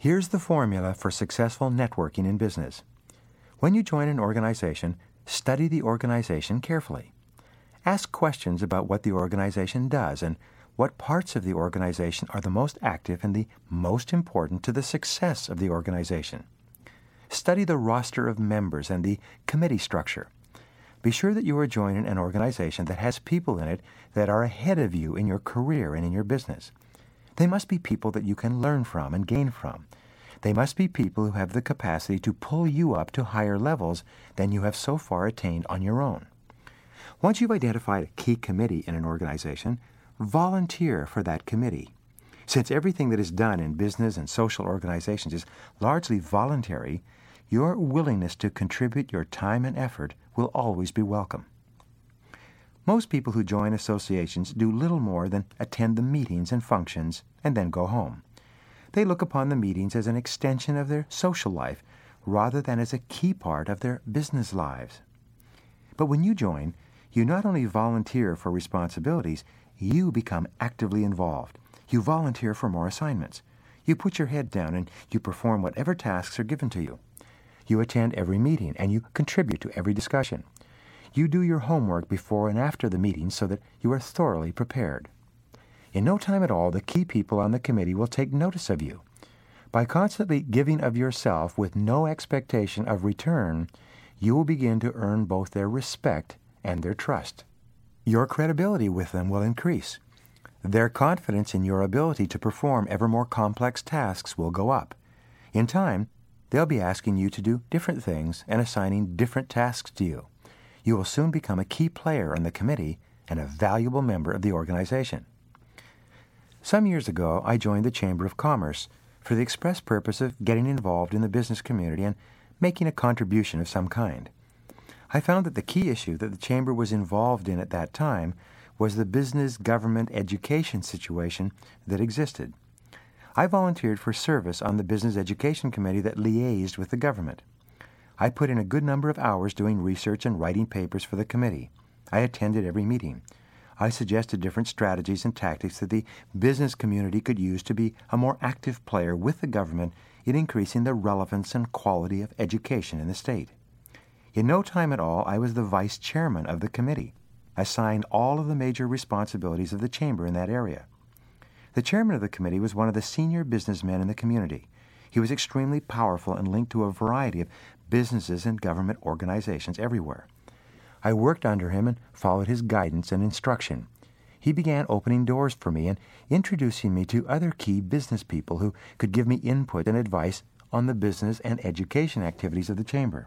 Here's the formula for successful networking in business. When you join an organization, study the organization carefully. Ask questions about what the organization does and what parts of the organization are the most active and the most important to the success of the organization. Study the roster of members and the committee structure. Be sure that you are joining an organization that has people in it that are ahead of you in your career and in your business. They must be people that you can learn from and gain from. They must be people who have the capacity to pull you up to higher levels than you have so far attained on your own. Once you've identified a key committee in an organization, volunteer for that committee. Since everything that is done in business and social organizations is largely voluntary, your willingness to contribute your time and effort will always be welcome. Most people who join associations do little more than attend the meetings and functions and then go home. They look upon the meetings as an extension of their social life rather than as a key part of their business lives. But when you join, you not only volunteer for responsibilities, you become actively involved. You volunteer for more assignments. You put your head down and you perform whatever tasks are given to you. You attend every meeting and you contribute to every discussion. You do your homework before and after the meeting so that you are thoroughly prepared. In no time at all, the key people on the committee will take notice of you. By constantly giving of yourself with no expectation of return, you will begin to earn both their respect and their trust. Your credibility with them will increase. Their confidence in your ability to perform ever more complex tasks will go up. In time, they'll be asking you to do different things and assigning different tasks to you. You will soon become a key player on the committee and a valuable member of the organization. Some years ago, I joined the Chamber of Commerce for the express purpose of getting involved in the business community and making a contribution of some kind. I found that the key issue that the Chamber was involved in at that time was the business-government education situation that existed. I volunteered for service on the Business Education Committee that liaised with the government. I put in a good number of hours doing research and writing papers for the committee. I attended every meeting. I suggested different strategies and tactics that the business community could use to be a more active player with the government in increasing the relevance and quality of education in the state. In no time at all, I was the vice chairman of the committee, assigned all of the major responsibilities of the chamber in that area. The chairman of the committee was one of the senior businessmen in the community. He was extremely powerful and linked to a variety of businesses and government organizations everywhere. I worked under him and followed his guidance and instruction. He began opening doors for me and introducing me to other key business people who could give me input and advice on the business and education activities of the chamber.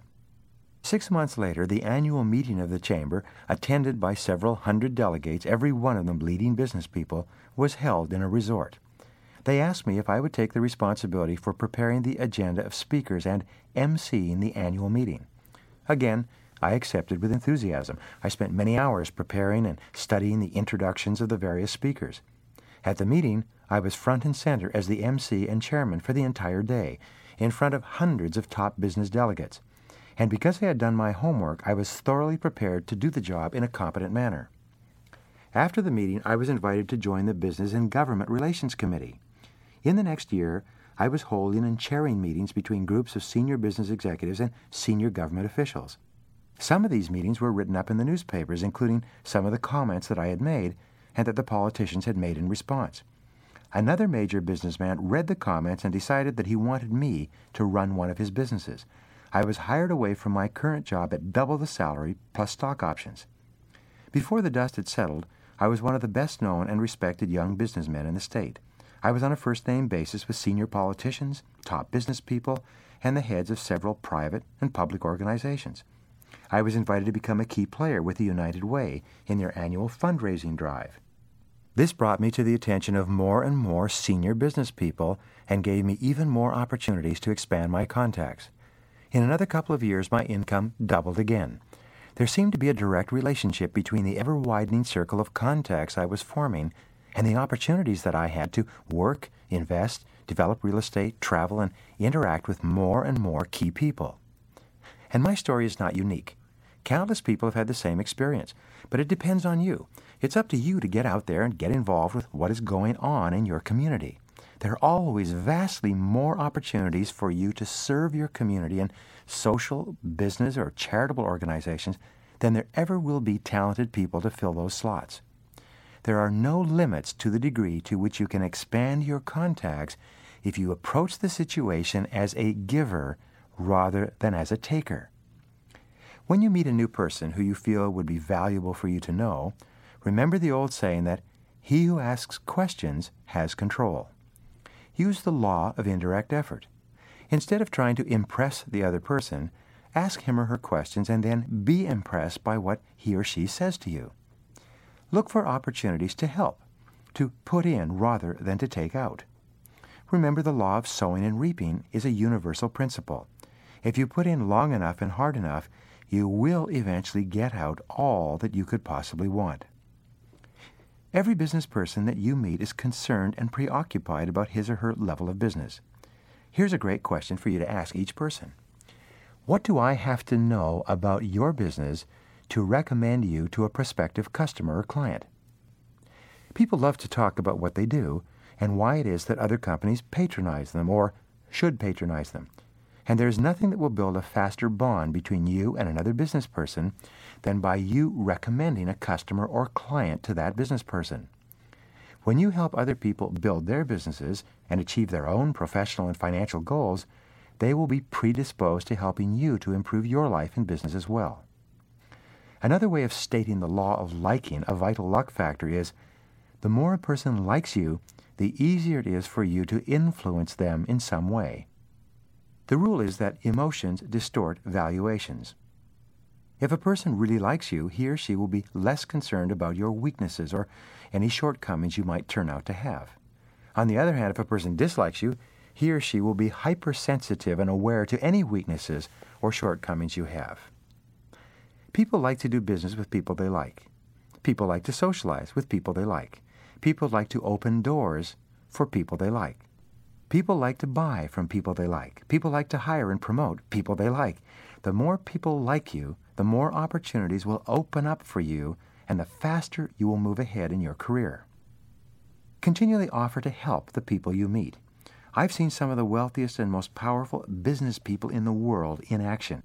6 months later, the annual meeting of the chamber, attended by several hundred delegates, every one of them leading business people, was held in a resort. They asked me if I would take the responsibility for preparing the agenda of speakers and emceeing the annual meeting. Again, I accepted with enthusiasm. I spent many hours preparing and studying the introductions of the various speakers. At the meeting, I was front and center as the MC and chairman for the entire day, in front of hundreds of top business delegates. And because I had done my homework, I was thoroughly prepared to do the job in a competent manner. After the meeting, I was invited to join the Business and Government Relations Committee. In the next year, I was holding and chairing meetings between groups of senior business executives and senior government officials. Some of these meetings were written up in the newspapers, including some of the comments that I had made and that the politicians had made in response. Another major businessman read the comments and decided that he wanted me to run one of his businesses. I was hired away from my current job at double the salary plus stock options. Before the dust had settled, I was one of the best-known and respected young businessmen in the state. I was on a first-name basis with senior politicians, top business people, and the heads of several private and public organizations. I was invited to become a key player with the United Way in their annual fundraising drive. This brought me to the attention of more and more senior business people and gave me even more opportunities to expand my contacts. In another couple of years, my income doubled again. There seemed to be a direct relationship between the ever-widening circle of contacts I was forming and the opportunities that I had to work, invest, develop real estate, travel, and interact with more and more key people. And my story is not unique. Countless people have had the same experience, but it depends on you. It's up to you to get out there and get involved with what is going on in your community. there are always vastly more opportunities for you to serve your community in social, business, or charitable organizations than there ever will be talented people to fill those slots. There are no limits to the degree to which you can expand your contacts if you approach the situation as a giver rather than as a taker. When you meet a new person who you feel would be valuable for you to know, remember the old saying that he who asks questions has control. Use the law of indirect effort. Instead of trying to impress the other person, ask him or her questions and then be impressed by what he or she says to you. Look for opportunities to help, to put in rather than to take out. Remember, the law of sowing and reaping is a universal principle. If you put in long enough and hard enough, you will eventually get out all that you could possibly want. Every business person that you meet is concerned and preoccupied about his or her level of business. Here's a great question for you to ask each person. What do I have to know about your business to recommend you to a prospective customer or client? People love to talk about what they do and why it is that other companies patronize them or should patronize them. And there's nothing that will build a faster bond between you and another business person than by you recommending a customer or client to that business person. When you help other people build their businesses and achieve their own professional and financial goals, they will be predisposed to helping you to improve your life and business as well. Another way of stating the law of liking, a vital luck factor, is the more a person likes you, the easier it is for you to influence them in some way. The rule is that emotions distort valuations. If a person really likes you, he or she will be less concerned about your weaknesses or any shortcomings you might turn out to have. On the other hand, if a person dislikes you, he or she will be hypersensitive and aware to any weaknesses or shortcomings you have. People like to do business with people they like. People like to socialize with people they like. People like to open doors for people they like. People like to buy from people they like. People like to hire and promote people they like. The more people like you, the more opportunities will open up for you, and the faster you will move ahead in your career. Continually offer to help the people you meet. I've seen some of the wealthiest and most powerful business people in the world in action.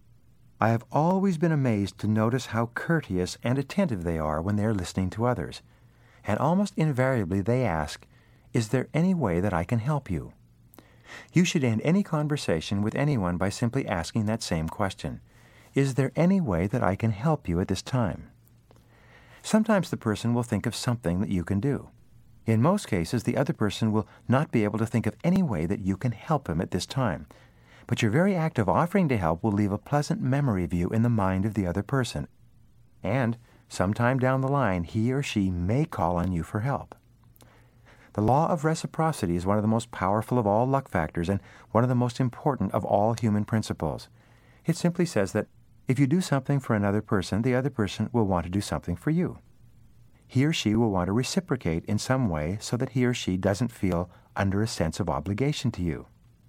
I have always been amazed to notice how courteous and attentive they are when they are listening to others. And almost invariably they ask, "Is there any way that I can help you?" You should end any conversation with anyone by simply asking that same question. Is there any way that I can help you at this time? Sometimes the person will think of something that you can do. In most cases, the other person will not be able to think of any way that you can help him at this time. But your very act of offering to help will leave a pleasant memory of you in the mind of the other person. And sometime down the line, he or she may call on you for help. The law of reciprocity is one of the most powerful of all luck factors and one of the most important of all human principles. It simply says that if you do something for another person, the other person will want to do something for you. He or she will want to reciprocate in some way so that he or she doesn't feel under a sense of obligation to you.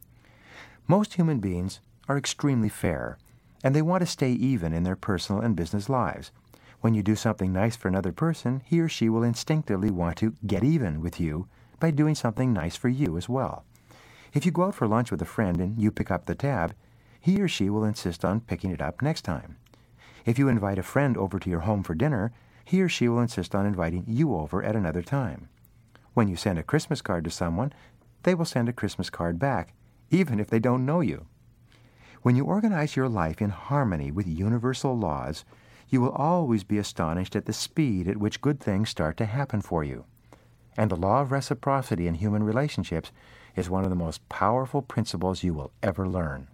Most human beings are extremely fair, and they want to stay even in their personal and business lives. When you do something nice for another person, he or she will instinctively want to get even with you by doing something nice for you as well. If you go out for lunch with a friend and you pick up the tab, he or she will insist on picking it up next time. If you invite a friend over to your home for dinner, he or she will insist on inviting you over at another time. When you send a Christmas card to someone, they will send a Christmas card back, even if they don't know you. When you organize your life in harmony with universal laws, you will always be astonished at the speed at which good things start to happen for you. And the law of reciprocity in human relationships is one of the most powerful principles you will ever learn.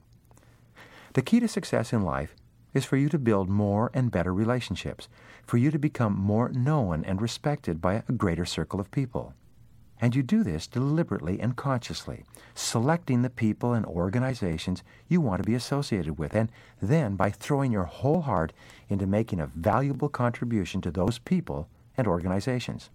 The key to success in life is for you to build more and better relationships, for you to become more known and respected by a greater circle of people. And you do this deliberately and consciously, selecting the people and organizations you want to be associated with, and then by throwing your whole heart into making a valuable contribution to those people and organizations.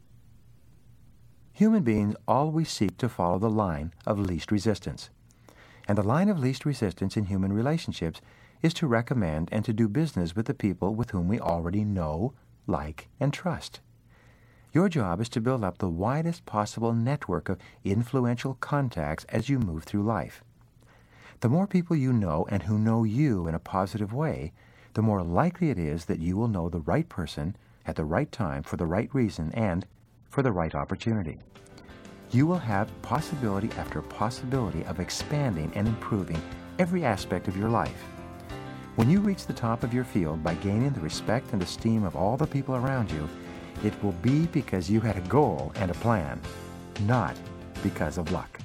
Human beings always seek to follow the line of least resistance. And the line of least resistance in human relationships is to recommend and to do business with the people with whom we already know, like, and trust. Your job is to build up the widest possible network of influential contacts as you move through life. The more people you know and who know you in a positive way, the more likely it is that you will know the right person at the right time for the right reason and for the right opportunity. You will have possibility after possibility of expanding and improving every aspect of your life. When you reach the top of your field by gaining the respect and esteem of all the people around you, it will be because you had a goal and a plan, not because of luck.